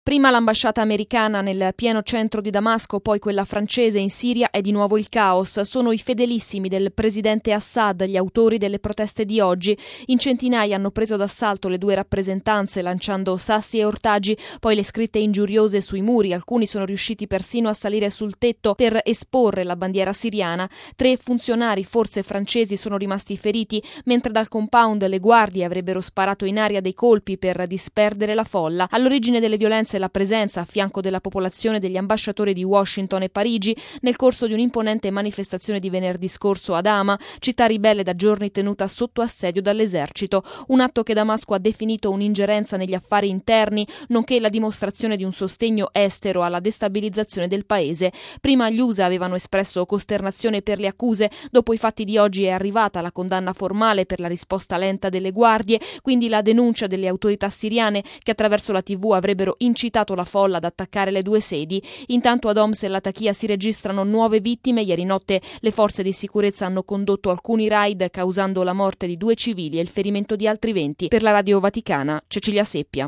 Prima l'ambasciata americana nel pieno centro di Damasco, poi quella francese in Siria, è di nuovo il caos. Sono i fedelissimi del presidente Assad gli autori delle proteste di oggi. In centinaia hanno preso d'assalto le due rappresentanze lanciando sassi e ortaggi, poi le scritte ingiuriose sui muri. Alcuni sono riusciti persino a salire sul tetto per esporre la bandiera siriana. 3 funzionari, forse francesi, sono rimasti feriti, mentre dal compound le guardie avrebbero sparato in aria dei colpi per disperdere la folla. All'origine delle violenze la presenza a fianco della popolazione degli ambasciatori di Washington e Parigi nel corso di un'imponente manifestazione di venerdì scorso ad Hama, città ribelle da giorni tenuta sotto assedio dall'esercito, un atto che Damasco ha definito un'ingerenza negli affari interni, nonché la dimostrazione di un sostegno estero alla destabilizzazione del paese. Prima gli USA avevano espresso costernazione per le accuse, dopo i fatti di oggi è arrivata la condanna formale per la risposta lenta delle guardie, quindi la denuncia delle autorità siriane che attraverso la TV avrebbero incitato la folla ad attaccare le due sedi. Intanto ad Homs e Latakia si registrano nuove vittime. Ieri notte le forze di sicurezza hanno condotto alcuni raid causando la morte di 2 civili e il ferimento di altri 20. Per la Radio Vaticana, Cecilia Seppia.